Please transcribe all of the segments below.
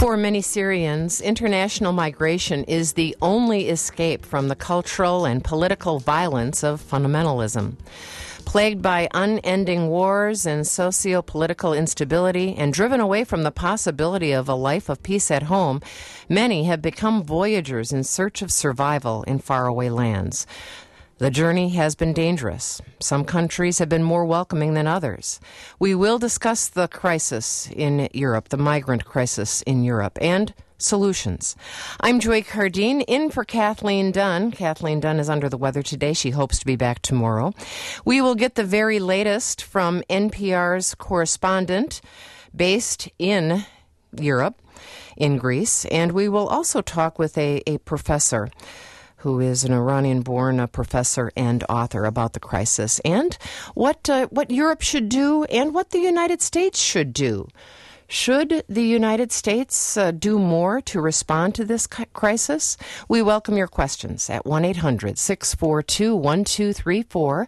For many Syrians, international migration is the only escape from the cultural and political violence of fundamentalism. Plagued by unending wars and socio-political instability and driven away from the possibility of a life of peace at home, many have become voyagers in search of survival in faraway lands. The journey has been dangerous. Some countries have been more welcoming than others. We will discuss the crisis in Europe, the migrant crisis in Europe, and solutions. I'm Joy Cardine, in for Kathleen Dunn. Kathleen Dunn is under the weather today. She hopes to be back tomorrow. We will get the very latest from NPR's correspondent based in Europe, in Greece, and we will also talk with a professor who is an Iranian-born professor and author about the crisis and what Europe should do and what the United States should do. Should the United States do more to respond to this crisis? We welcome your questions at 1-800-642-1234,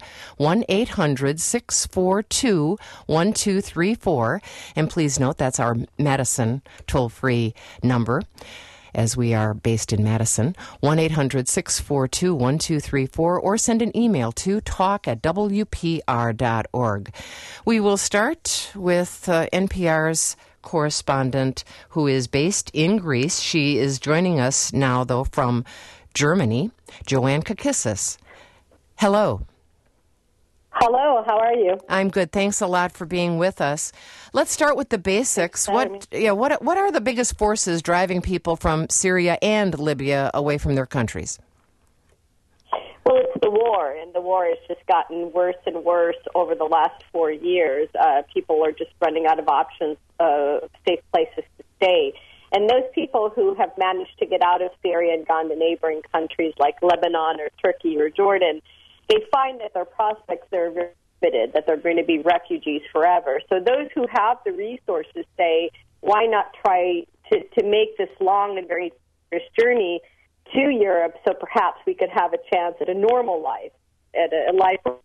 1-800-642-1234, and please note that's our Madison toll-free number, as we are based in Madison, 1-800-642-1234, or send an email to talk@wpr.org. We will start with NPR's correspondent who is based in Greece. She is joining us now, though, from Germany, Joanne Kakissis. Hello. Hello, how are you? I'm good. Thanks a lot for being with us. Let's start with the basics. What are the biggest forces driving people from Syria and Libya away from their countries? Well, it's the war, and the war has just gotten worse and worse over the last 4 years. People are just running out of options of safe places to stay. And those people who have managed to get out of Syria and gone to neighboring countries like Lebanon or Turkey or Jordan, they find that their prospects are very limited, that they're going to be refugees forever. So those who have the resources say, why not try to make this long and very dangerous journey to Europe so perhaps we could have a chance at a normal life, at a life where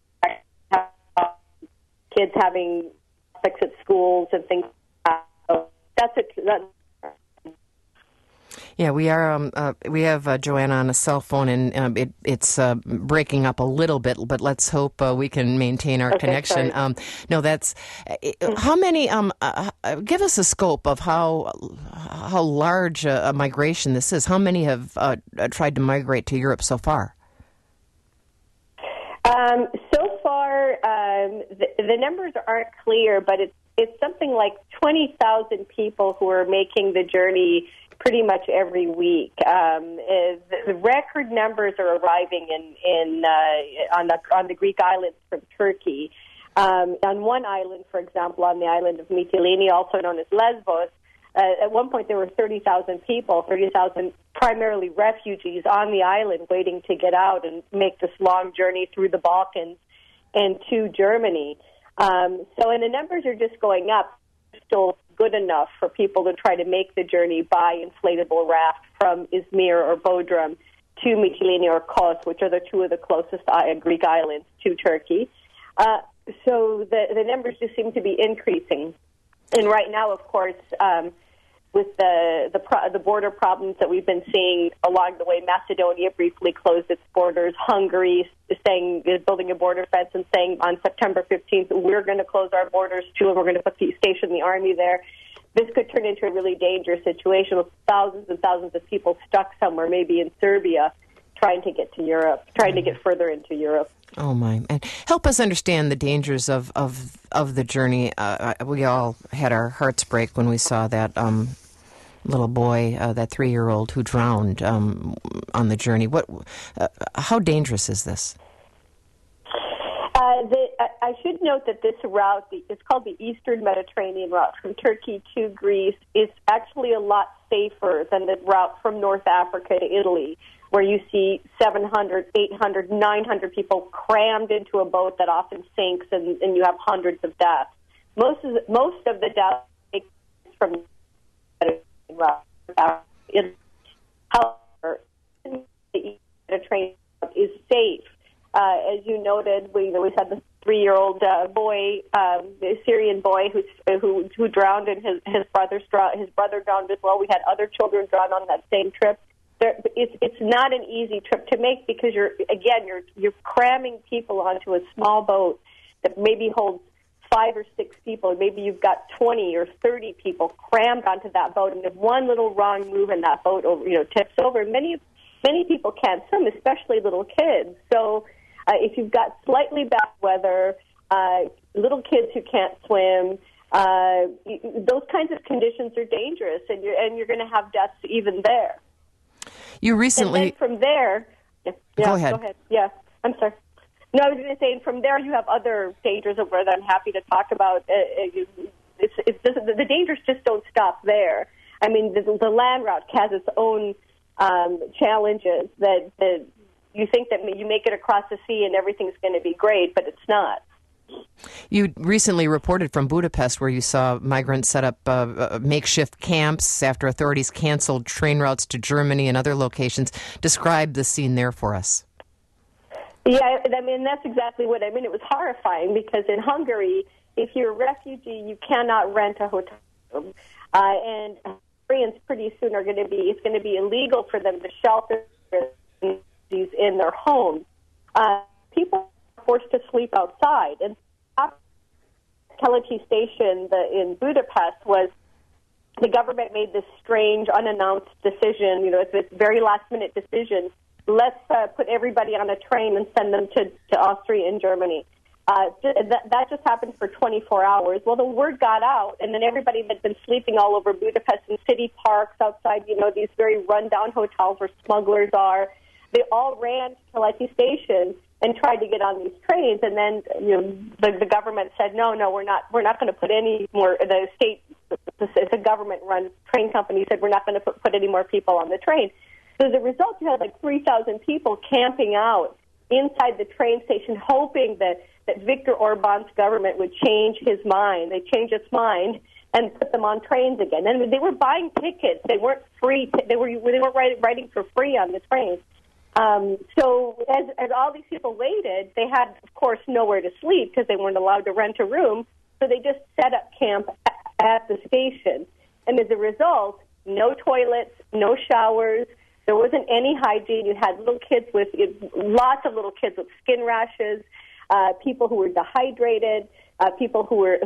kids having prospects at schools and things like that. So that's Yeah, we have Joanna on a cell phone, and it's breaking up a little bit, but let's hope we can maintain our connection. How many? Give us a scope of how large a migration this is. How many have tried to migrate to Europe so far? So far, the numbers aren't clear, but it's something like 20,000 people who are making the journey pretty much every week. The record numbers are arriving on the Greek islands from Turkey. On one island, for example, on the island of Mytilene, also known as Lesbos, at one point there were 30,000 people, 30,000 primarily refugees on the island waiting to get out and make this long journey through the Balkans and to Germany. And the numbers are just going up. Still good enough for people to try to make the journey by inflatable raft from Izmir or Bodrum to Mytilene or Kos, which are the two of the closest Greek islands to Turkey. So the numbers just seem to be increasing. And right now, of course, with the border problems that we've been seeing along the way, Macedonia briefly closed its borders. Hungary is building a border fence and saying on September 15th, we're going to close our borders too, and we're going to station the army there. This could turn into a really dangerous situation with thousands and thousands of people stuck somewhere, maybe in Serbia, trying to get to Europe, trying to get further into Europe. Oh, my. And help us understand the dangers of the journey. We all had our hearts break when we saw that little boy, that 3-year-old who drowned on the journey. How dangerous is this? I should note that this route, it's called the Eastern Mediterranean route from Turkey to Greece, is actually a lot safer than the route from North Africa to Italy, where you see 700, 800, 900 people crammed into a boat that often sinks, and you have hundreds of deaths. Most of the deaths take place from the route. However, the Mediterranean route is safe. As you noted, we had the 3-year-old boy, a Syrian boy who drowned, and his brother drowned as well. We had other children drown on that same trip. It's not an easy trip to make because you're cramming people onto a small boat that maybe holds 5 or 6 people. Maybe you've got 20 or 30 people crammed onto that boat, and if one little wrong move in that boat, tips over. Many people can't swim, especially little kids. So if you've got slightly bad weather, little kids who can't swim, those kinds of conditions are dangerous, and you're going to have deaths even there. You recently... And then from there... Go ahead. Yeah, I'm sorry. No, I was going to say, and from there you have other dangers over that I'm happy to talk about. The dangers just don't stop there. I mean, the land route has its own challenges that you think that you make it across the sea and everything's going to be great, but it's not. You recently reported from Budapest where you saw migrants set up makeshift camps after authorities canceled train routes to Germany and other locations. Describe the scene there for us. Yeah, I mean, that's exactly what I mean. It was horrifying because in Hungary, if you're a refugee, you cannot rent a hotel room. And Hungarians pretty soon it's going to be illegal for them to shelter in their homes. People are forced to sleep outside. And Keleti Station in Budapest was the government made this strange, unannounced decision. It's this very last-minute decision. Let's put everybody on a train and send them to Austria and Germany. That just happened for 24 hours. Well, the word got out, and then everybody that had been sleeping all over Budapest in city parks outside, these very run-down hotels where smugglers are, they all ran to Keleti Station and tried to get on these trains. And then the government said, no, we're not going to put any more. The government-run train company said we're not going to put any more people on the train. So as a result, you had 3,000 people camping out inside the train station, hoping that Viktor Orban's government would change his mind. They changed its mind and put them on trains again. And they were buying tickets. They weren't free. They weren't riding for free on the trains. So as all these people waited, they had, of course, nowhere to sleep because they weren't allowed to rent a room. So they just set up camp at the station. And as a result, no toilets, no showers. There wasn't any hygiene. You had lots of little kids with skin rashes, people who were dehydrated, people who were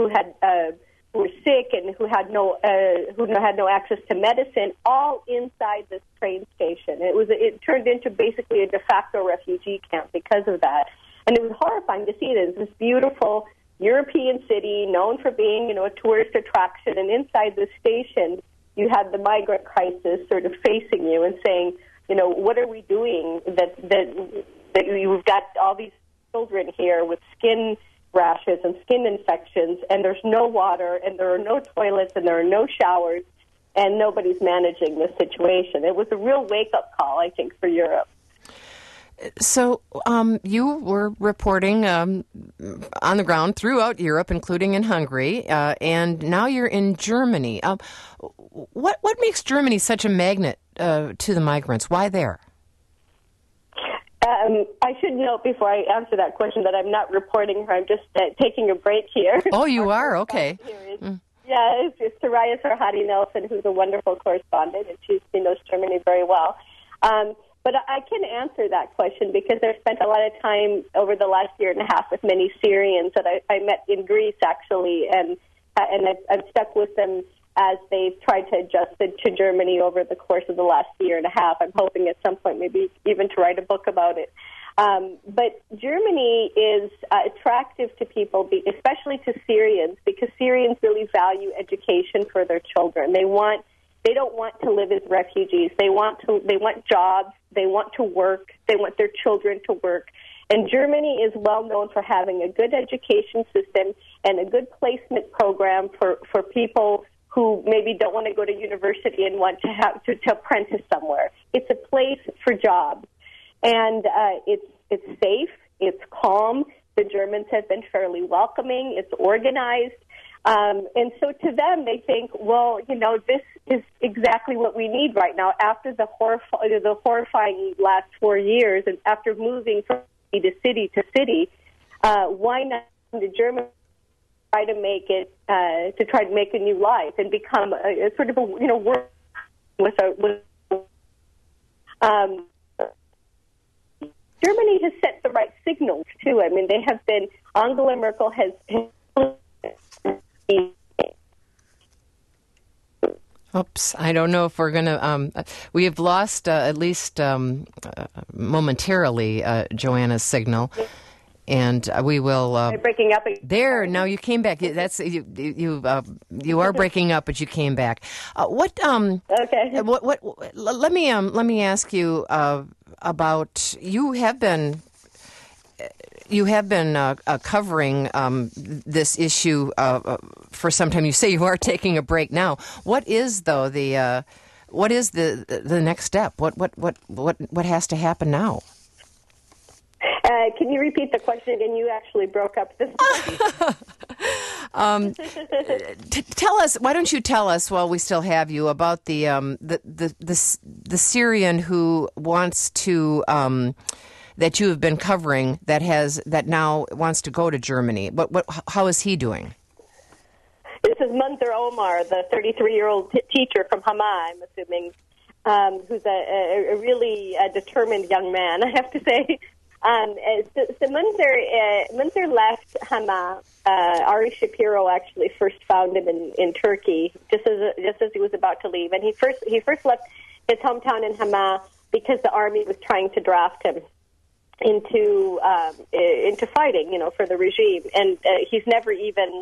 sick and who had no access to medicine, all inside this train station. It turned into basically a de facto refugee camp because of that, and it was horrifying to see it as this beautiful European city known for being a tourist attraction, and inside this station you had the migrant crisis sort of facing you and saying, what are we doing that you've got all these children here with skin rashes and skin infections, and there's no water, and there are no toilets, and there are no showers, and nobody's managing this situation. It was a real wake-up call, I think, for Europe. So you were reporting on the ground throughout Europe, including in Hungary, and now you're in Germany. What makes Germany such a magnet to the migrants? Why there? I should note before I answer that question that I'm not reporting her. I'm just taking a break here. Oh, you are? Okay. Yeah, it's Soraya Sarhadi Nelson, who's a wonderful correspondent, and she knows Germany very well. But I can answer that question because I've spent a lot of time over the last year and a half with many Syrians that I met in Greece, actually, and I've stuck with them as they've tried to adjust to Germany over the course of the last year and a half. I'm hoping at some point maybe even to write a book about it. But Germany is attractive to people, especially to Syrians, because Syrians really value education for their children. They don't want to live as refugees. They want jobs. They want to work. They want their children to work. And Germany is well known for having a good education system and a good placement program for people who maybe don't want to go to university and want to apprentice somewhere. It's a place for jobs. And it's safe. It's calm. The Germans have been fairly welcoming. It's organized. And so to them, they think, well, this is exactly what we need right now. After the horrifying last 4 years, and after moving from city to city, Why not come to Germany? Try to make it to make a new life and become a sort of a work with Germany has set the right signals too. I mean, they have been. Angela Merkel has. Oops, I don't know if we're going to. We have lost at least momentarily Joanna's signal. And we will. Breaking up. There, now you came back. That's you are breaking up, but you came back. Okay. What? Let me ask you about. You have been covering this issue for some time. You say you are taking a break now. What is the next step? What has to happen now? Can you repeat the question again? You actually broke up this time. Tell us. Why don't you tell us while we still have you about the Syrian who wants to that you have been covering that now wants to go to Germany. How is he doing? This is Munzer Omar, the 33-year-old teacher from Hama, I'm assuming, who's a really determined young man, I have to say. So Munzer left Hama. Ari Shapiro actually first found him in Turkey, just as he was about to leave, and he first left his hometown in Hama because the army was trying to draft him into fighting, for the regime, and he's never even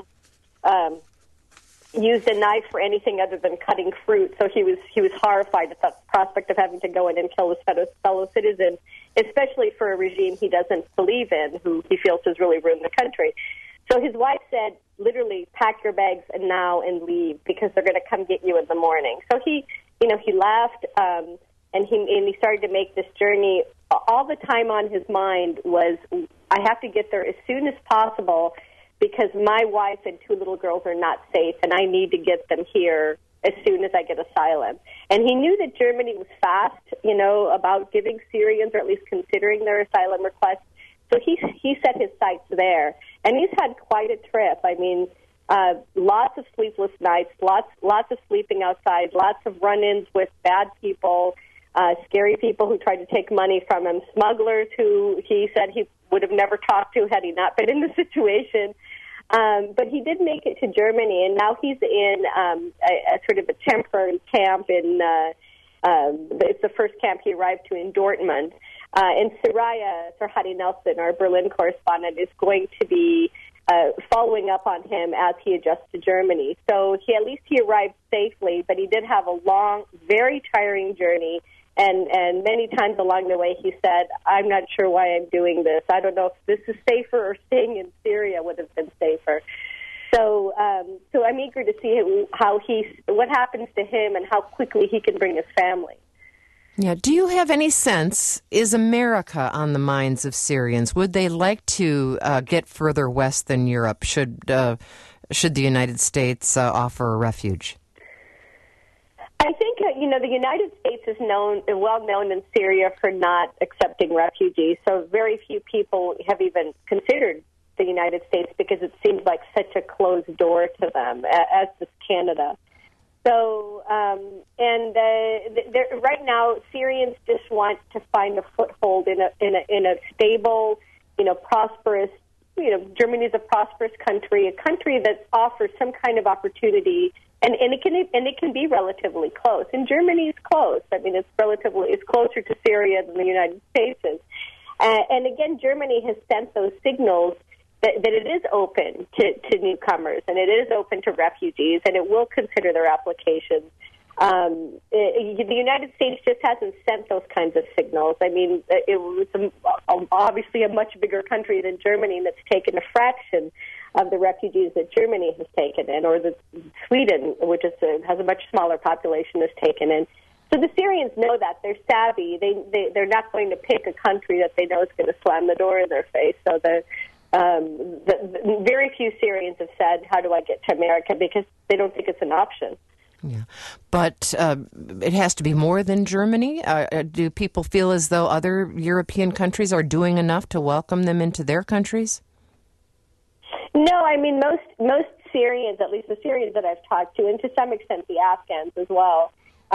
used a knife for anything other than cutting fruit. So he was horrified at the prospect of having to go in and kill his fellow citizens, especially for a regime he doesn't believe in, who he feels has really ruined the country. So his wife said, literally, pack your bags and leave because they're going to come get you in the morning. So he left, and he started to make this journey. All the time on his mind was, I have to get there as soon as possible because my wife and two little girls are not safe, and I need to get them here as soon as I get asylum. And he knew that Germany was fast, about giving Syrians, or at least considering their asylum requests. So he set his sights there. And he's had quite a trip. I mean, lots of sleepless nights, lots of sleeping outside, lots of run-ins with bad people, scary people who tried to take money from him, smugglers who he said he would have never talked to had he not been in the situation. But he did make it to Germany, and now he's in a sort of a temporary camp in it's the first camp he arrived to in Dortmund. And Soraya Sarhadi Nelson, our Berlin correspondent, is going to be following up on him as he adjusts to Germany. So at least he arrived safely, but he did have a long, very tiring journey. And many times along the way he said, I'm not sure why I'm doing this. I don't know if this is safer or staying in Syria would have been safer. So I'm eager to see what happens to him and how quickly he can bring his family. Yeah. Do you have any sense, is America on the minds of Syrians? Would they like to get further west than Europe? Should the United States offer a refuge? I think, the United States is well known in Syria for not accepting refugees. So very few people have even considered the United States because it seems like such a closed door to them, as does Canada. So, right now, Syrians just want to find a foothold in a stable, prosperous. Germany is a prosperous country, a country that offers some kind of opportunity, and it can be relatively close. And Germany is close. I mean, it's closer to Syria than the United States is. And again, Germany has sent those signals that it is open to newcomers and it is open to refugees and it will consider their applications. The United States just hasn't sent those kinds of signals. I mean, it was obviously a much bigger country than Germany that's taken a fraction of the refugees that Germany has taken in, or that Sweden, which has a much smaller population, has taken in. So the Syrians know that. They're savvy. They're not going to pick a country that they know is going to slam the door in their face. So the very few Syrians have said, how do I get to America? Because they don't think it's an option. Yeah, but it has to be more than Germany. Do people feel as though other European countries are doing enough to welcome them into their countries? No, I mean most Syrians, at least the Syrians that I've talked to, and to some extent the Afghans as well.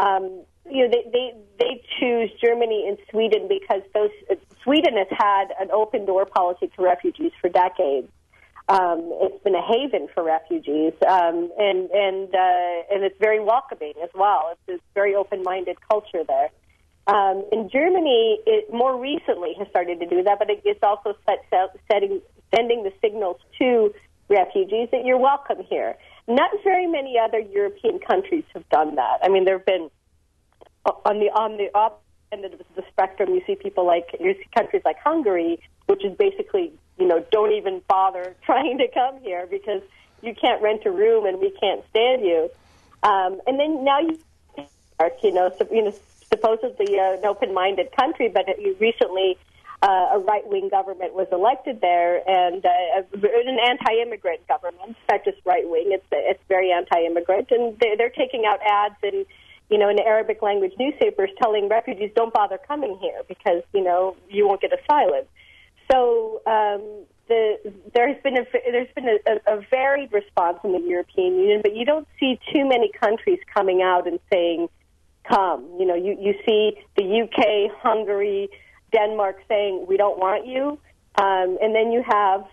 They choose Germany and Sweden because Sweden has had an open door policy to refugees for decades. It's been a haven for refugees, and it's very welcoming as well. It's a very open-minded culture there. In Germany, it more recently has started to do that, but it's also sending the signals to refugees that you're welcome here. Not very many other European countries have done that. I mean, there have been on the opposite end of the spectrum. You see countries like Hungary, which is basically, don't even bother trying to come here because you can't rent a room and we can't stand you. And then now supposedly an open-minded country, but recently a right-wing government was elected there, and an anti-immigrant government. It's not just right-wing; it's very anti-immigrant, and they're taking out ads in Arabic language newspapers telling refugees don't bother coming here because you won't get asylum. So there's been a varied response in the European Union, but you don't see too many countries coming out and saying, come. You see the UK, Hungary, Denmark saying, we don't want you. And then you have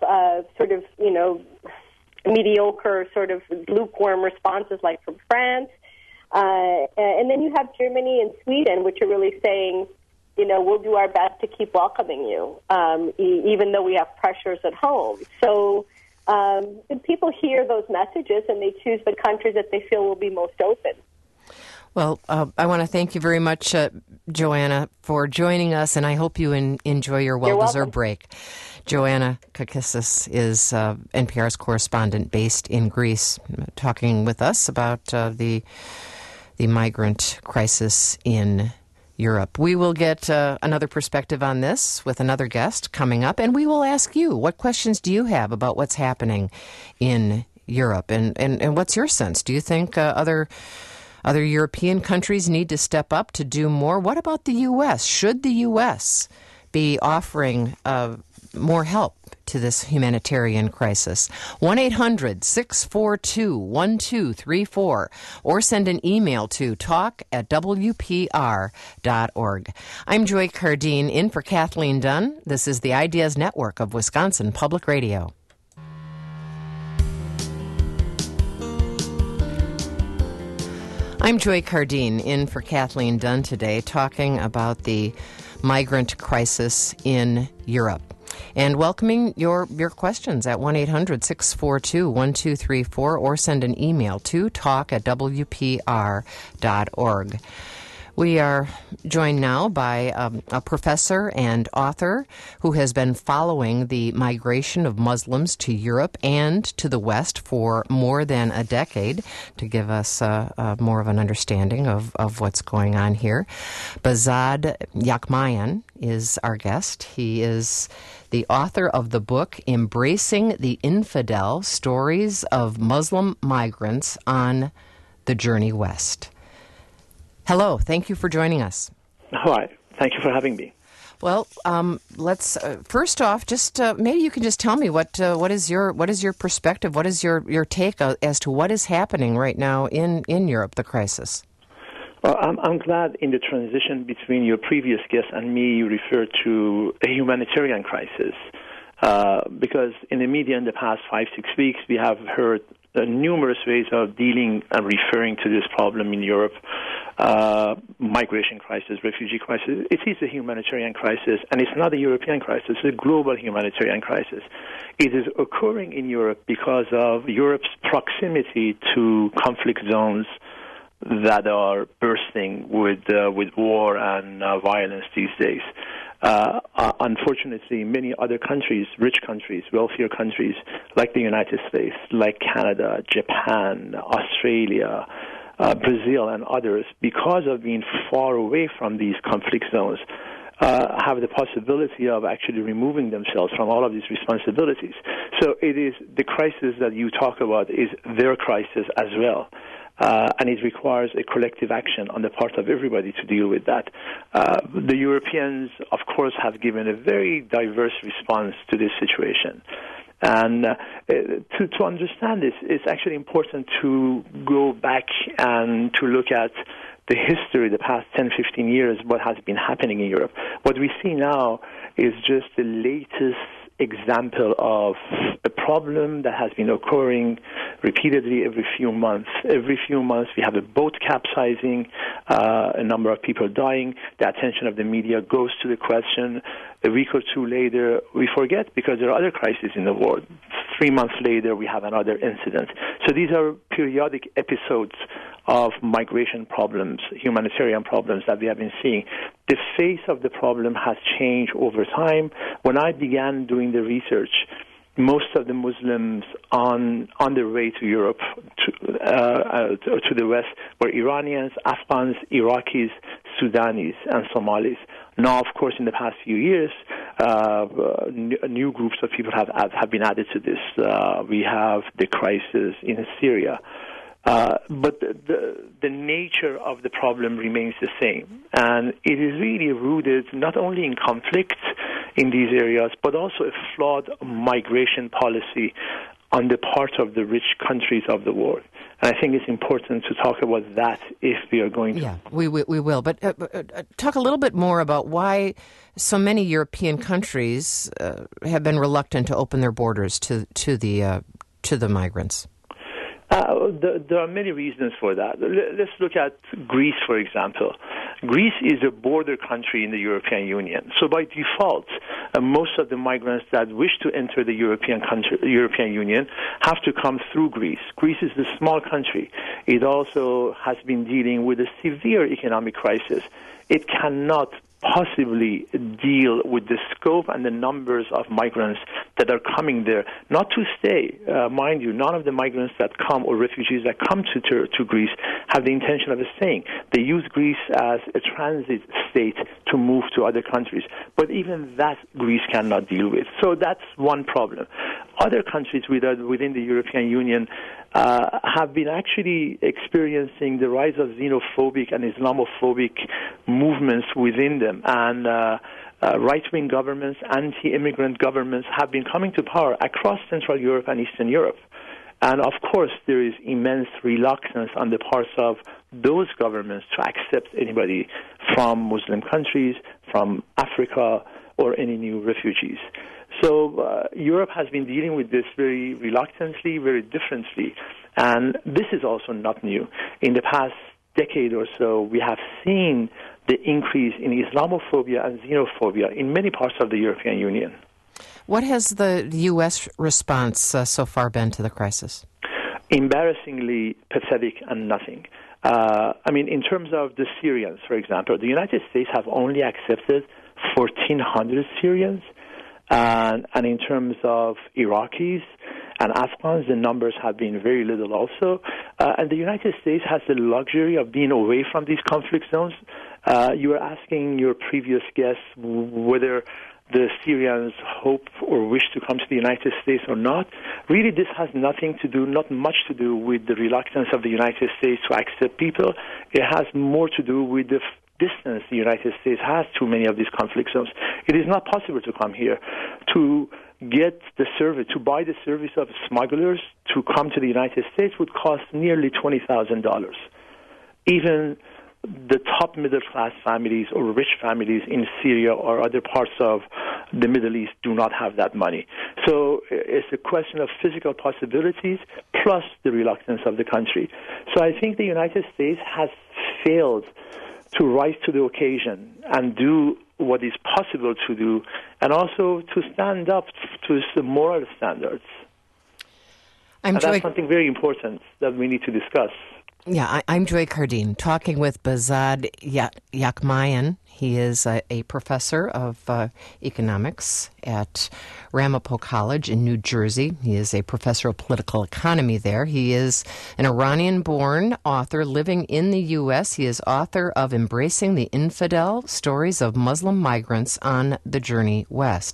mediocre, sort of lukewarm responses like from France. And then you have Germany and Sweden, which are really saying, we'll do our best to keep welcoming you, even though we have pressures at home. So people hear those messages and they choose the countries that they feel will be most open. Well, I want to thank you very much, Joanna, for joining us, and I hope you enjoy your well-deserved break. Joanna Kakissis is NPR's correspondent based in Greece, talking with us about the migrant crisis in Europe. We will get another perspective on this with another guest coming up, and we will ask you, what questions do you have about what's happening in Europe, and what's your sense? Do you think other European countries need to step up to do more? What about the U.S.? Should the U.S. be offering more help to this humanitarian crisis? 1-800-642-1234 or send an email to talk@wpr.org. I'm Joy Cardine, in for Kathleen Dunn. This is the Ideas Network of Wisconsin Public Radio. I'm Joy Cardine, in for Kathleen Dunn today, talking about the migrant crisis in Europe and welcoming your questions at 1-800-642-1234 or send an email to talk@wpr.org. We are joined now by a professor and author who has been following the migration of Muslims to Europe and to the West for more than a decade to give us more of an understanding of what's going on here. Behzad Yakmayan is our guest. He is the author of the book Embracing the Infidel, Stories of Muslim Migrants on the Journey West. Hello. Thank you for joining us. Hi. Thank you for having me. Well, let's first off, just maybe you can just tell me what is your perspective, what is your take as to what is happening right now in Europe, the crisis. Well, I'm glad in the transition between your previous guest and me, you referred to a humanitarian crisis, because in the media in the past 5-6 weeks, we have heard numerous ways of dealing and referring to this problem in Europe. Migration crisis, refugee crisis. It is a humanitarian crisis, and it's not a European crisis. It's a global humanitarian crisis. It is occurring in Europe because of Europe's proximity to conflict zones that are bursting with war and violence these days. Unfortunately, many other countries, rich countries, wealthier countries, like the United States, like Canada, Japan, Australia, Brazil, and others, because of being far away from these conflict zones, have the possibility of actually removing themselves from all of these responsibilities. So it is the crisis that you talk about is their crisis as well. And it requires a collective action on the part of everybody to deal with that. The Europeans, of course, have given a very diverse response to this situation. And to understand this, it's actually important to go back and to look at the history, the past 10, 15 years, what has been happening in Europe. What we see now is just the latest example of a problem that has been occurring repeatedly every few months. Every few months we have a boat capsizing, a number of people dying. The attention of the media goes to the question. A week or two later, we forget because there are other crises in the world. 3 months later, we have another incident. So these are periodic episodes of migration problems, humanitarian problems that we have been seeing. The face of the problem has changed over time. When I began doing the research, most of the Muslims on their way to Europe, to the West, were Iranians, Afghans, Iraqis, Sudanis, and Somalis. Now, of course, in the past few years, new groups of people have been added to this. We have the crisis in Syria. But the nature of the problem remains the same. And it is really rooted not only in conflict in these areas, but also a flawed migration policy on the part of the rich countries of the world. And I think it's important to talk about that if we are going to. Yeah, we will. But talk a little bit more about why so many European countries have been reluctant to open their borders to the migrants. There are many reasons for that. Let's look at Greece, for example. Greece is a border country in the European Union. So by default, most of the migrants that wish to enter the European Union have to come through Greece. Greece is a small country. It also has been dealing with a severe economic crisis. It cannot possibly deal with the scope and the numbers of migrants that are coming there, not to stay. Mind you, none of the migrants that come or refugees that come to Greece have the intention of staying. They use Greece as a transit state to move to other countries. But even that Greece cannot deal with. So that's one problem. Other countries within the European Union have been actually experiencing the rise of xenophobic and Islamophobic movements within them. And right-wing governments, anti-immigrant governments have been coming to power across Central Europe and Eastern Europe. And of course, there is immense reluctance on the parts of those governments to accept anybody from Muslim countries, from Africa, or any new refugees. So Europe has been dealing with this very reluctantly, very differently. And this is also not new. In the past decade or so, we have seen the increase in Islamophobia and xenophobia in many parts of the European Union. What has the U.S. response so far been to the crisis? Embarrassingly pathetic and nothing. In terms of the Syrians, for example, the United States have only accepted 1,400 Syrians. And in terms of Iraqis and Afghans, the numbers have been very little also. And the United States has the luxury of being away from these conflict zones. You were asking your previous guest whether the Syrians hope or wish to come to the United States or not. Really, this has not much to do with the reluctance of the United States to accept people. It has more to do with the distance the United States has to many of these conflict zones. It is not possible to come here. To get the service, to buy the service of smugglers to come to the United States would cost nearly $20,000. Even the top middle-class families or rich families in Syria or other parts of the Middle East do not have that money. So it's a question of physical possibilities plus the reluctance of the country. So I think the United States has failed to rise to the occasion and do what is possible to do, and also to stand up to the moral standards. That's something very important that we need to discuss. Yeah, I'm Joy Cardine, talking with Behzad Yakmayan. He is a professor of economics at Ramapo College in New Jersey. He is a professor of political economy there. He is an Iranian-born author living in the U.S. He is author of Embracing the Infidel, Stories of Muslim Migrants on the Journey West.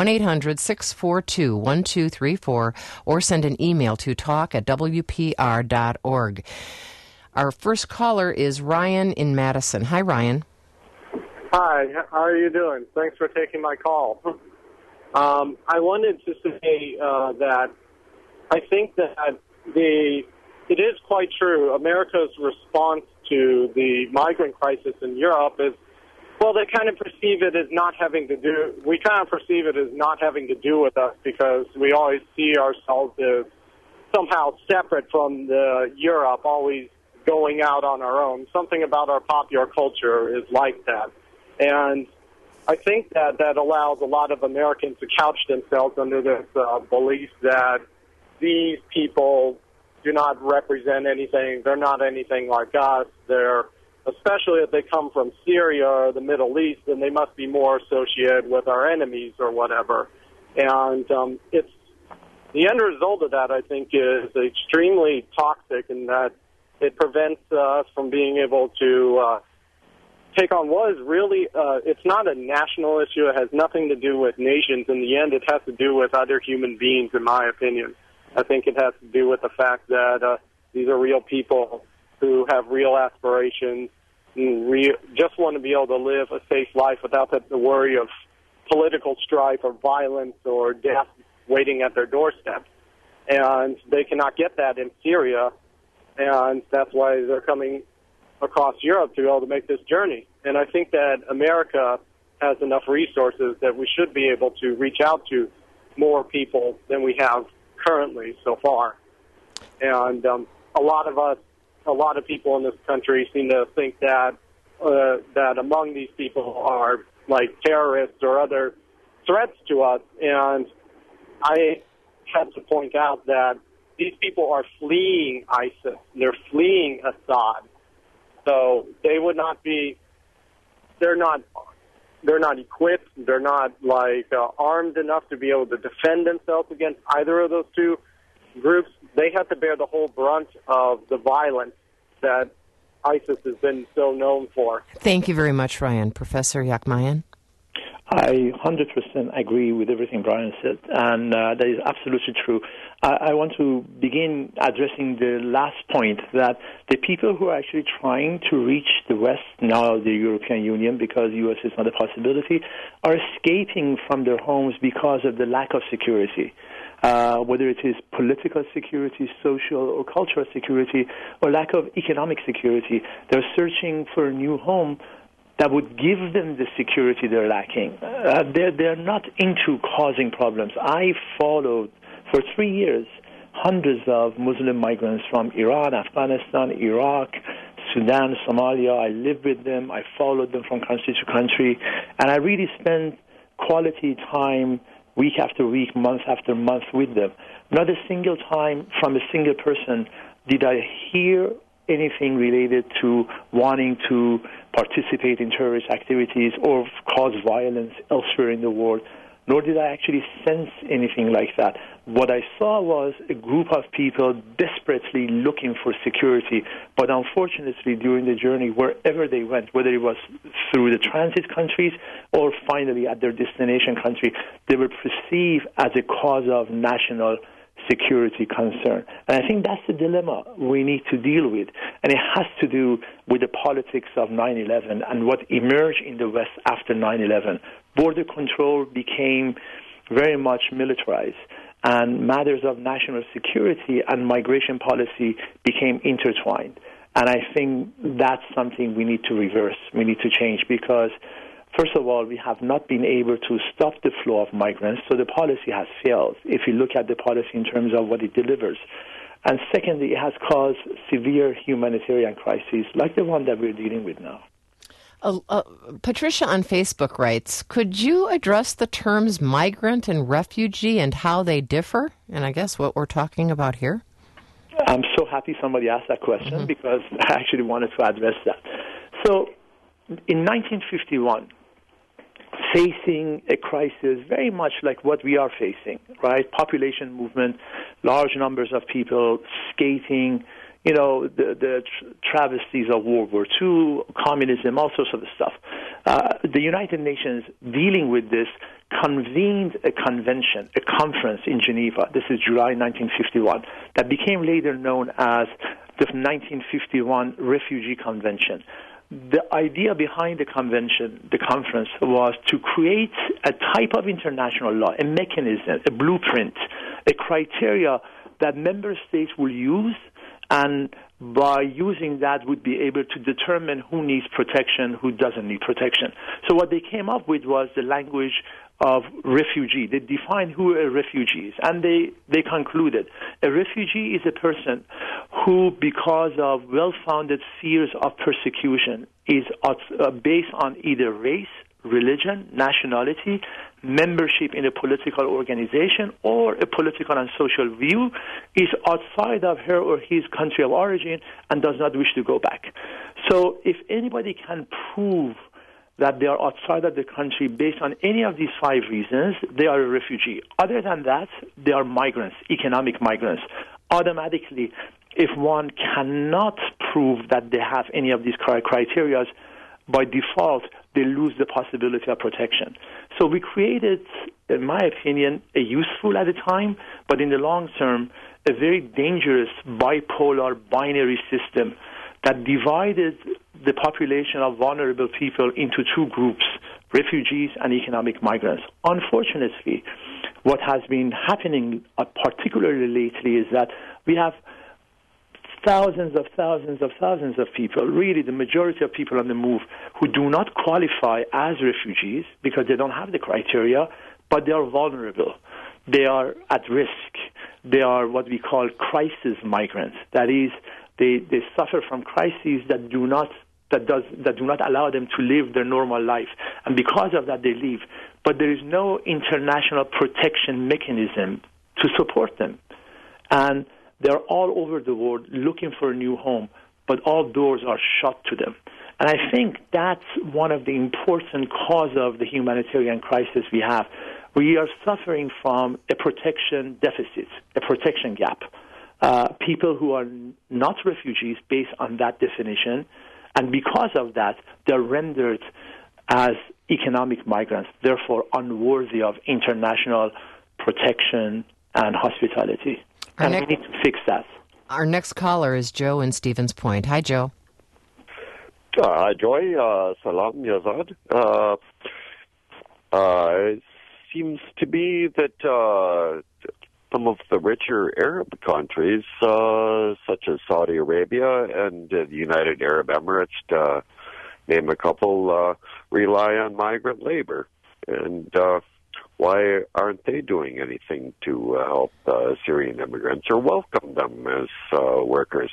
1-800-642-1234, or send an email to talk@wpr.org. Our first caller is Ryan in Madison. Hi, Ryan. Hi, how are you doing? Thanks for taking my call. I wanted to say that I think that it is quite true. America's response to the migrant crisis in Europe is, well, they kind of perceive it as not having to do. We kind of perceive it as not having to do with us because we always see ourselves as somehow separate from Europe, always going out on our own. Something about our popular culture is like that, and I think that allows a lot of Americans to couch themselves under this belief that these people do not represent anything. They're not anything like us. Especially if they come from Syria or the Middle East, then they must be more associated with our enemies or whatever. And it's the end result of that, I think, is extremely toxic in that it prevents us from being able to take on what is really, it's not a national issue. It has nothing to do with nations. In the end, it has to do with other human beings, in my opinion. I think it has to do with the fact that these are real people who have real aspirations and just want to be able to live a safe life without having to worry of political strife or violence or death waiting at their doorstep. And they cannot get that in Syria, and that's why they're coming across Europe to be able to make this journey. And I think that America has enough resources that we should be able to reach out to more people than we have currently so far. And a lot of people in this country seem to think that among these people are like terrorists or other threats to us. And I have to point out that these people are fleeing ISIS. They're fleeing Assad. So they would not be. They're not equipped. They're not armed enough to be able to defend themselves against either of those two groups. They have to bear the whole brunt of the violence that ISIS has been so known for. Thank you very much, Ryan. Professor Yakmayan? I 100% agree with everything Brian said, and that is absolutely true. I want to begin addressing the last point, that the people who are actually trying to reach the West, now the European Union, because U.S. is not a possibility, are escaping from their homes because of the lack of security. Whether it is political security, social or cultural security, or lack of economic security, they're searching for a new home that would give them the security they're lacking. They're not into causing problems. I followed for 3 years hundreds of Muslim migrants from Iran, Afghanistan, Iraq, Sudan, Somalia. I lived with them. I followed them from country to country. And I really spent quality time week after week, month after month with them. Not a single time from a single person did I hear anything related to wanting to participate in terrorist activities or cause violence elsewhere in the world, nor did I actually sense anything like that. What I saw was a group of people desperately looking for security, but unfortunately during the journey, wherever they went, whether it was through the transit countries or finally at their destination country, they were perceived as a cause of national security concern. And I think that's the dilemma we need to deal with. And it has to do with the politics of 9/11 and what emerged in the West after 9/11. Border control became very much militarized, and matters of national security and migration policy became intertwined. And I think that's something we need to reverse. We need to change because, first of all, we have not been able to stop the flow of migrants, so the policy has failed if you look at the policy in terms of what it delivers. And secondly, it has caused severe humanitarian crises like the one that we're dealing with now. Patricia on Facebook writes, could you address the terms migrant and refugee and how they differ? And I guess what we're talking about here. I'm so happy somebody asked that question because I actually wanted to address that. So in 1951, facing a crisis very much like what we are facing, right? Population movement, large numbers of people skating, the travesties of World War II, communism, all sorts of stuff. The United Nations, dealing with this, convened a convention, a conference in Geneva. This is July 1951, that became later known as the 1951 Refugee Convention. the idea behind the conference, was to create a type of international law, a mechanism, a blueprint, a criteria that member states will use, and by using that would be able to determine who needs protection, who doesn't need protection. So what they came up with was the language of refugee. They defined who a refugee is, and they concluded a refugee is a person who, because of well-founded fears of persecution, is based on either race, religion, nationality, membership in a political organization, or a political and social view, is outside of her or his country of origin and does not wish to go back. So if anybody can prove that they are outside of the country based on any of these 5 reasons, they are a refugee. Other than that, they are migrants, economic migrants. Automatically, if one cannot prove that they have any of these criteria, by default, they lose the possibility of protection. So we created, in my opinion, a useful at the time, but in the long term, a very dangerous bipolar binary system that divided the population of vulnerable people into 2 groups, refugees and economic migrants. Unfortunately, what has been happening, particularly lately, is that we have thousands of people, really the majority of people on the move, who do not qualify as refugees because they don't have the criteria, but they are vulnerable. They are at risk. They are what we call crisis migrants. That is, they suffer from crises that do not allow them to live their normal life. And because of that, they leave. But there is no international protection mechanism to support them. And they're all over the world looking for a new home, but all doors are shut to them. And I think that's one of the important causes of the humanitarian crisis we have. We are suffering from a protection deficit, a protection gap. People who are not refugees based on that definition, and because of that, they're rendered as economic migrants, therefore unworthy of international protection and hospitality. And we need to fix that. Our next caller is Joe in Stevens Point. Hi, Joe. Hi, Joy. Salam, Yazad. It seems to be that some of the richer Arab countries, such as Saudi Arabia and the United Arab Emirates, to name a couple, rely on migrant labor. And why aren't they doing anything to help Syrian immigrants or welcome them as workers?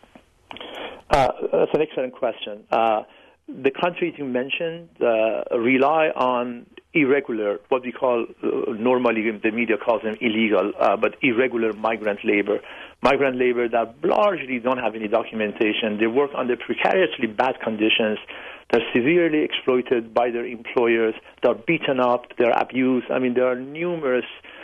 That's an excellent question. The countries you mentioned rely on irregular, what we call normally the media calls them illegal, but irregular migrant labor. Migrant labor that largely don't have any documentation. They work under precariously bad conditions. They're severely exploited by their employers. They're beaten up. They're abused. I mean, there are numerous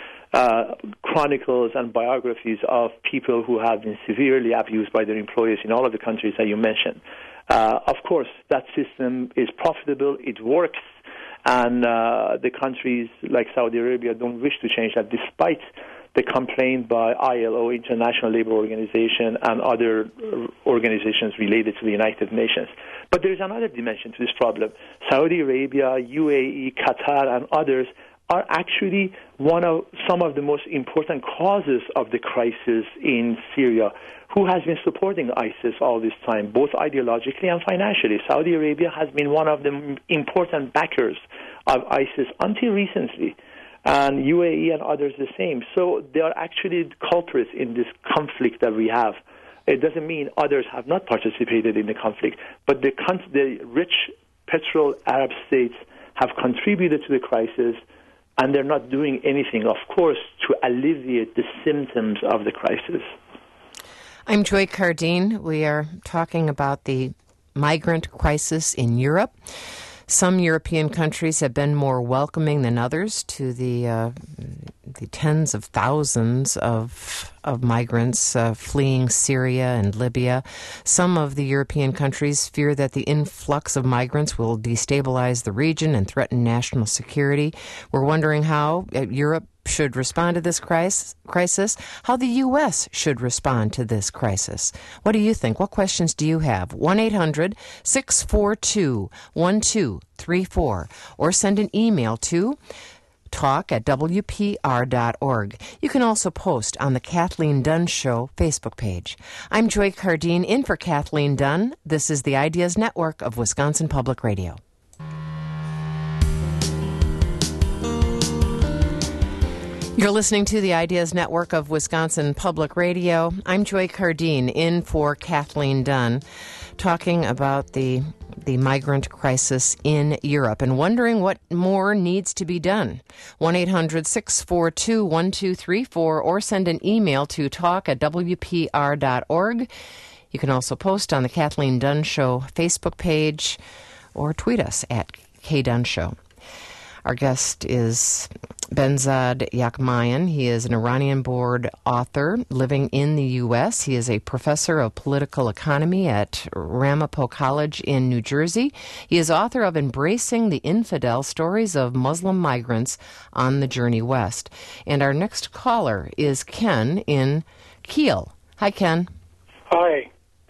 chronicles and biographies of people who have been severely abused by their employers in all of the countries that you mentioned. Of course, that system is profitable. It works. And the countries like Saudi Arabia don't wish to change that, despite the complaint by ILO, International Labour Organization, and other organizations related to the United Nations. But there is another dimension to this problem. Saudi Arabia, UAE, Qatar, and others are actually some of the most important causes of the crisis in Syria. Who has been supporting ISIS all this time, both ideologically and financially? Saudi Arabia has been one of the important backers of ISIS until recently, and UAE and others the same. So they are actually culprits in this conflict that we have. It doesn't mean others have not participated in the conflict, but the rich petrol Arab states have contributed to the crisis, and they're not doing anything, of course, to alleviate the symptoms of the crisis. I'm Joy Cardine. We are talking about the migrant crisis in Europe. Some European countries have been more welcoming than others to the tens of thousands of migrants fleeing Syria and Libya. Some of the European countries fear that the influx of migrants will destabilize the region and threaten national security. We're wondering how Europe should respond to this crisis, how the U.S. should respond to this crisis. What do you think? What questions do you have? 1-800-642-1234 or send an email to talk@wpr.org. You can also post on the Kathleen Dunn Show Facebook page. I'm Joy Cardine in for Kathleen Dunn. This is the Ideas Network of Wisconsin Public Radio. You're listening to the Ideas Network of Wisconsin Public Radio. I'm Joy Cardine in for Kathleen Dunn, talking about the migrant crisis in Europe and wondering what more needs to be done. 1-800-642-1234 or send an email to talk@wpr.org. You can also post on the Kathleen Dunn Show Facebook page or tweet us at KDunShow. Our guest is Behzad Yakhmayan. He is an Iranian-born author living in the U.S. He is a professor of political economy at Ramapo College in New Jersey. He is author of Embracing the Infidel, Stories of Muslim Migrants on the Journey West. And our next caller is Ken in Kiel. Hi, Ken. Hi.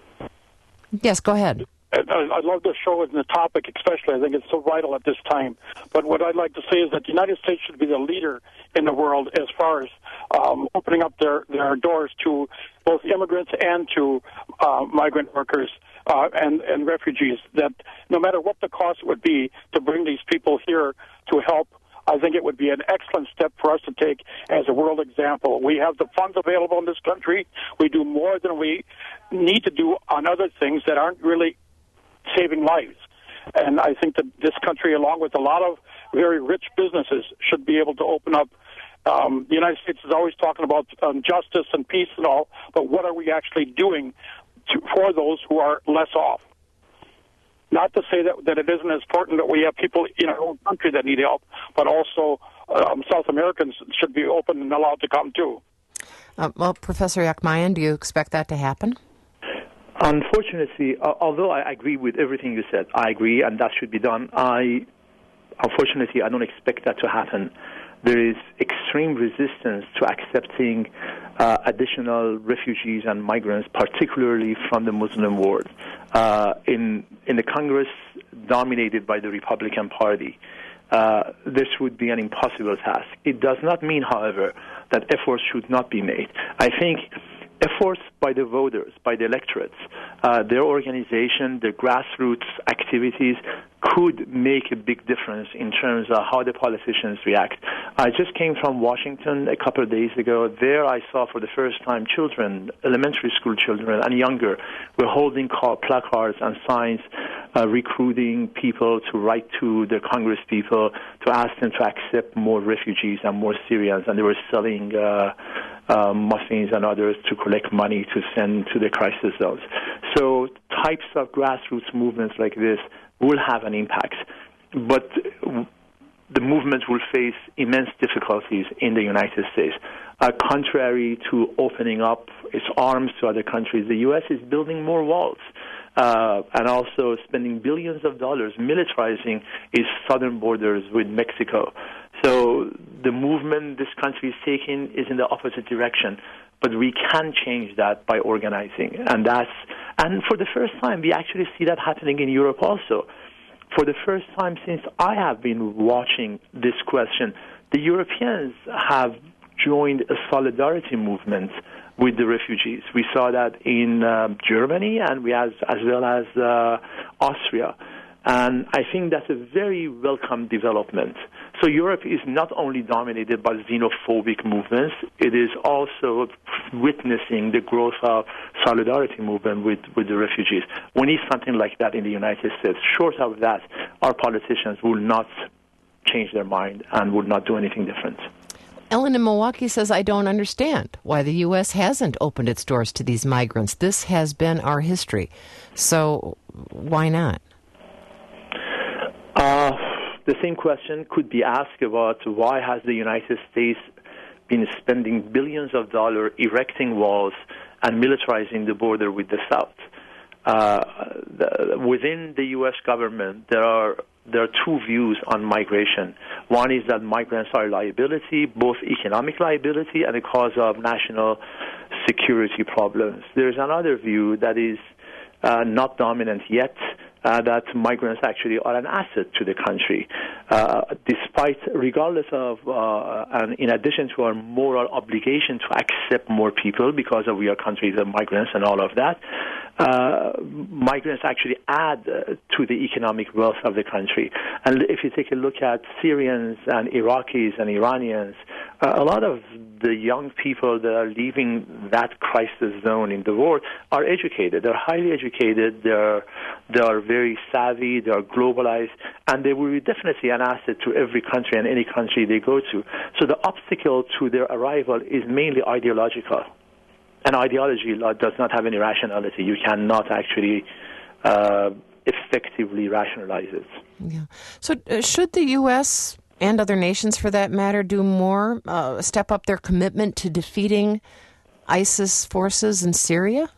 Yes, go ahead. I love the show and the topic especially. I think it's so vital at this time. But what I'd like to say is that the United States should be the leader in the world as far as opening up their doors to both immigrants and to migrant workers and refugees, that no matter what the cost would be to bring these people here to help, I think it would be an excellent step for us to take as a world example. We have the funds available in this country. We do more than we need to do on other things that aren't really saving lives. And I think that this country, along with a lot of very rich businesses, should be able to open up. The United States is always talking about justice and peace and all, but what are we actually doing for those who are less off? Not to say that it isn't as important that we have people in our own country that need help, but also South Americans should be open and allowed to come too. Well, Professor Yakhmayan, do you expect that to happen? Unfortunately, although I agree with everything you said, I agree, and that should be done. Unfortunately, I don't expect that to happen. There is extreme resistance to accepting additional refugees and migrants, particularly from the Muslim world, in the Congress dominated by the Republican Party. This would be an impossible task. It does not mean, however, that efforts should not be made. I think efforts by the voters, by the electorates, their organization, their grassroots activities could make a big difference in terms of how the politicians react. I just came from Washington a couple of days ago. There I saw for the first time children, elementary school children and younger, were holding placards and signs recruiting people to write to the Congress people to ask them to accept more refugees and more Syrians, and they were selling muffins and others to collect money to send to the crisis zones. So types of grassroots movements like this will have an impact, but the movement will face immense difficulties in the United States. Contrary to opening up its arms to other countries, the U.S. is building more walls and also spending billions of dollars militarizing its southern borders with Mexico. So the movement this country is taking is in the opposite direction, but we can change that by organizing. And for the first time, we actually see that happening in Europe also. For the first time since I have been watching this question, the Europeans have joined a solidarity movement with the refugees. We saw that in Germany and as well as Austria. And I think that's a very welcome development. So Europe is not only dominated by xenophobic movements, it is also witnessing the growth of solidarity movement with the refugees. We need something like that in the United States. Short of that, our politicians will not change their mind and will not do anything different. Ellen in Milwaukee says, I don't understand why the U.S. hasn't opened its doors to these migrants. This has been our history. So why not? The same question could be asked about why has the United States been spending billions of dollars erecting walls and militarizing the border with the South. Within the U.S. government, there are there are two views on migration. One is that migrants are a liability, both economic liability and a cause of national security problems. There's another view that is not dominant yet, that migrants actually are an asset to the country, regardless of, and in addition to our moral obligation to accept more people because we are countries of migrants and all of that, migrants actually add to the economic wealth of the country. And if you take a look at Syrians and Iraqis and Iranians, a lot of the young people that are leaving that crisis zone in the world are educated. They're highly educated. They are very savvy. They are globalized, and they will be definitely an asset to every country and any country they go to. So the obstacle to their arrival is mainly ideological. And ideology does not have any rationality. You cannot actually effectively rationalize it. Yeah. So should the U.S. and other nations, for that matter, do more, step up their commitment to defeating ISIS forces in Syria?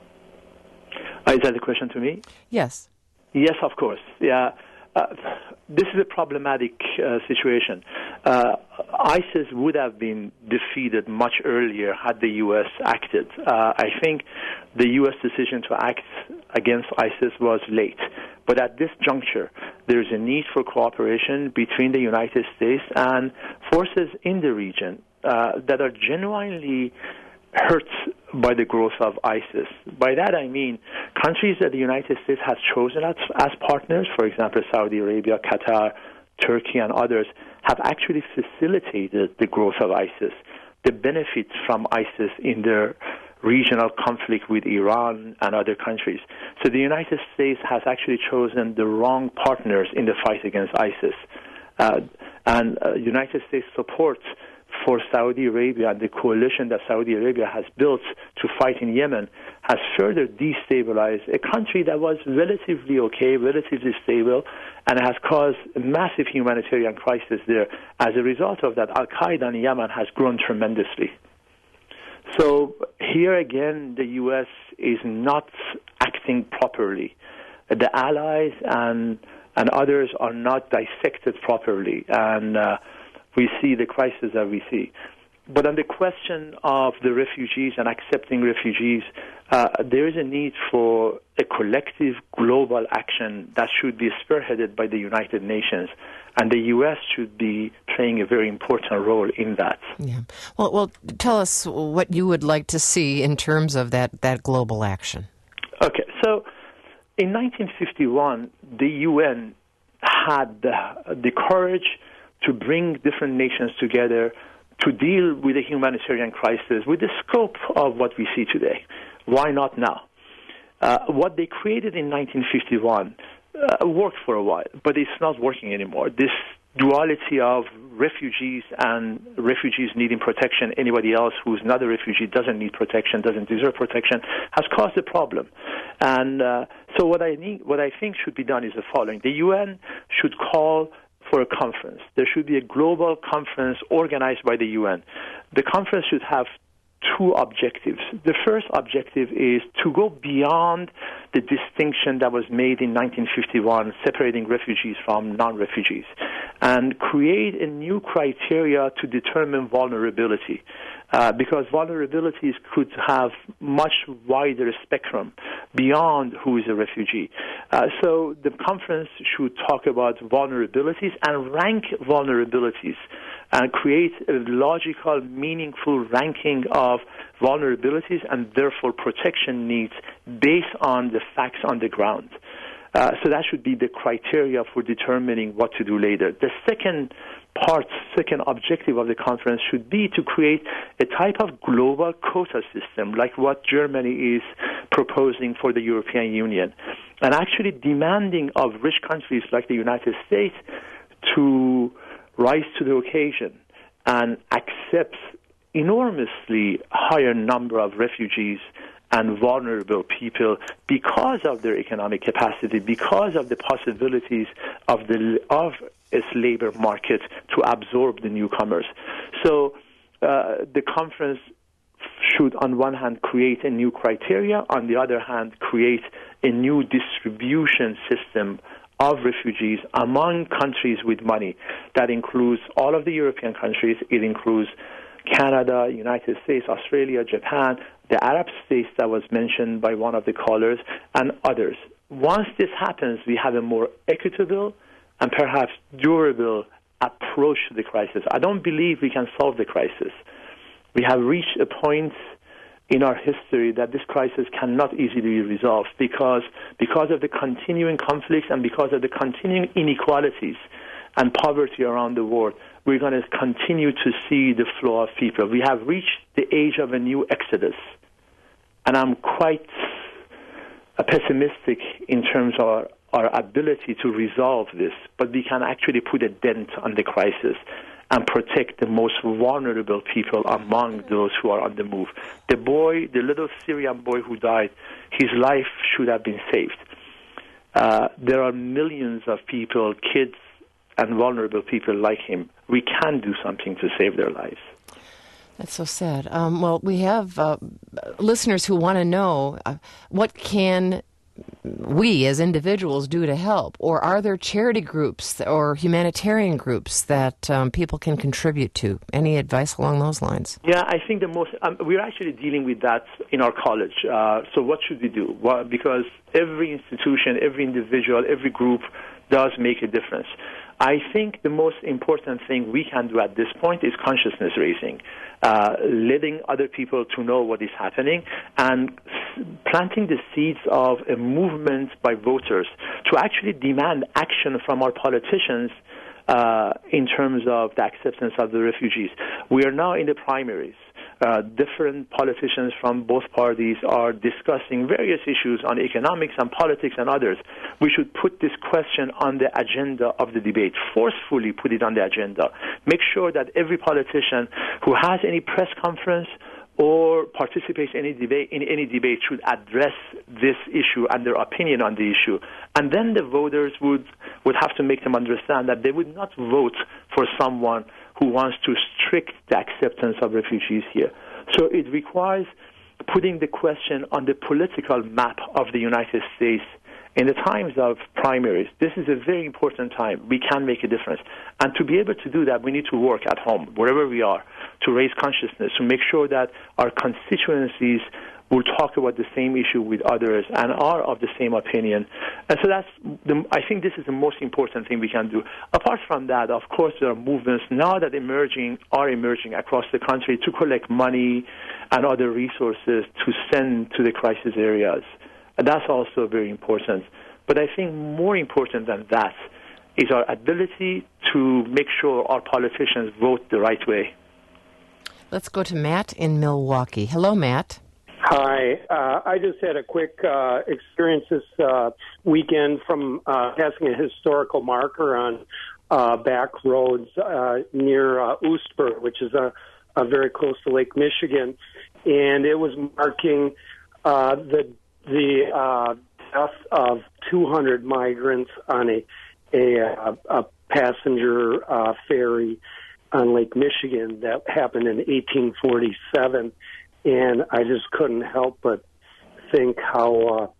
Is that a question to me? Yes. Yes, of course. Yeah. This is a problematic situation. ISIS would have been defeated much earlier had the U.S. acted. I think the U.S. decision to act against ISIS was late. But at this juncture, there's a need for cooperation between the United States and forces in the region that are genuinely hurt by the growth of ISIS. By that I mean countries that the United States has chosen as partners, for example, Saudi Arabia, Qatar, Turkey, and others, have actually facilitated the growth of ISIS. The benefits from ISIS in their regional conflict with Iran and other countries. So the United States has actually chosen the wrong partners in the fight against ISIS. And United States support for Saudi Arabia and the coalition that Saudi Arabia has built to fight in Yemen has further destabilized a country that was relatively okay, relatively stable, and has caused a massive humanitarian crisis there. As a result of that, Al-Qaeda in Yemen has grown tremendously. So here again, the U.S. is not acting properly. The allies and others are not dissected properly, and we see the crisis that we see. But on the question of the refugees and accepting refugees, there is a need for a collective global action that should be spearheaded by the United Nations, and the U.S. should be playing a very important role in that. Yeah. Well, tell us what you would like to see in terms of that global action. Okay, so in 1951, the UN had the courage to bring different nations together to deal with a humanitarian crisis with the scope of what we see today. Why not now? What they created in 1951 worked for a while, but it's not working anymore. This duality of refugees and refugees needing protection, anybody else who's not a refugee doesn't need protection, doesn't deserve protection, has caused a problem. And so what I think should be done is the following. The UN should call for a conference. There should be a global conference organized by the UN. The conference should have two objectives. The first objective is to go beyond the distinction that was made in 1951, separating refugees from non-refugees, and create a new criteria to determine vulnerability, because vulnerabilities could have much wider spectrum beyond who is a refugee. So the conference should talk about vulnerabilities and rank vulnerabilities and create a logical, meaningful ranking of vulnerabilities and therefore protection needs based on the facts on the ground. So that should be the criteria for determining what to do later. The second objective of the conference should be to create a type of global quota system like what Germany is proposing for the European Union, and actually demanding of rich countries like the United States to rise to the occasion and accept enormously higher number of refugees and vulnerable people because of their economic capacity, because of the possibilities of its labor market to absorb the newcomers. So the conference should, on one hand, create a new criteria, on the other hand, create a new distribution system of refugees among countries with money. That includes all of the European countries. It includes Canada, United States, Australia, Japan, the Arab states that was mentioned by one of the callers, and others. Once this happens, we have a more equitable and perhaps durable approach to the crisis. I don't believe we can solve the crisis. We have reached a point in our history that this crisis cannot easily be resolved because of the continuing conflicts and because of the continuing inequalities and poverty around the world. We're going to continue to see the flow of people. We have reached the age of a new exodus. And I'm quite pessimistic in terms of our ability to resolve this, but we can actually put a dent on the crisis and protect the most vulnerable people among those who are on the move. The little Syrian boy who died, his life should have been saved. There are millions of people, kids and vulnerable people like him. We can do something to save their lives. That's so sad. Well, we have listeners who want to know what can we as individuals do to help? Or are there charity groups or humanitarian groups that people can contribute to? Any advice along those lines? Yeah, I think we're actually dealing with that in our college. So what should we do? Well, because every institution, every individual, every group does make a difference. I think the most important thing we can do at this point is consciousness raising, letting other people to know what is happening and planting the seeds of a movement by voters to actually demand action from our politicians in terms of the acceptance of the refugees. We are now in the primaries. Different politicians from both parties are discussing various issues on economics and politics and others. We should put this question on the agenda of the debate, forcefully put it on the agenda. Make sure that every politician who has any press conference or participates in any debate should address this issue and their opinion on the issue. And then the voters would have to make them understand that they would not vote for someone who wants to restrict the acceptance of refugees here. So it requires putting the question on the political map of the United States in the times of primaries. This is a very important time. We can make a difference. And to be able to do that, we need to work at home, wherever we are, to raise consciousness, to make sure that our constituencies will talk about the same issue with others and are of the same opinion. And so I think this is the most important thing we can do. Apart from that, of course, there are movements now that are emerging across the country to collect money and other resources to send to the crisis areas. And that's also very important. But I think more important than that is our ability to make sure our politicians vote the right way. Let's go to Matt in Milwaukee. Hello, Matt. Hi. I just had a quick experience this weekend from passing a historical marker on back roads near Oostburg, which is very close to Lake Michigan. And it was marking the death of 200 migrants on a passenger ferry on Lake Michigan that happened in 1847. And I just couldn't help but think how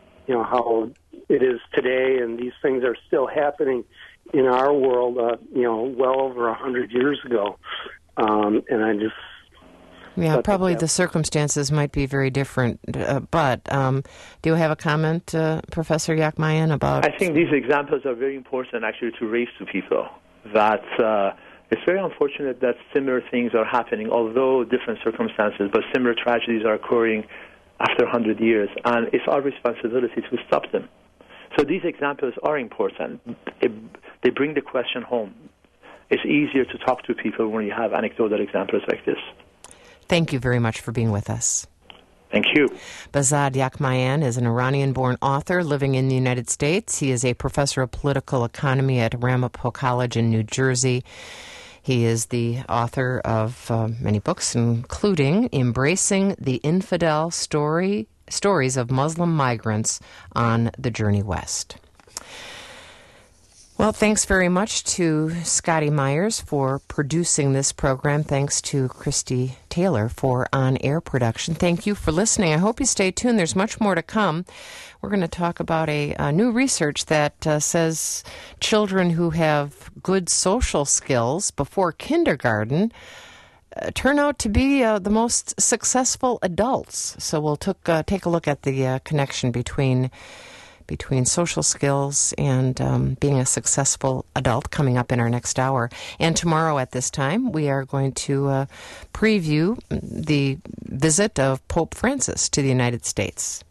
it is today, and these things are still happening in our world, well over 100 years ago. And I just... Yeah, probably the circumstances might be very different, but do you have a comment, Professor Yakmayan, about... I think these examples are very important, actually, to raise to people that it's very unfortunate that similar things are happening, although different circumstances, but similar tragedies are occurring after 100 years, and it's our responsibility to stop them. So these examples are important. They bring the question home. It's easier to talk to people when you have anecdotal examples like this. Thank you very much for being with us. Thank you. Behzad Yakmayan is an Iranian-born author living in the United States. He is a professor of political economy at Ramapo College in New Jersey. He is the author of many books, including Embracing the Infidel Stories of Muslim Migrants on the Journey West. Well, thanks very much to Scotty Myers for producing this program. Thanks to Christy Taylor for on-air production. Thank you for listening. I hope you stay tuned. There's much more to come. We're going to talk about a new research that says children who have good social skills before kindergarten turn out to be the most successful adults. So we'll take a look at the connection between social skills and being a successful adult coming up in our next hour. And tomorrow at this time, we are going to preview the visit of Pope Francis to the United States.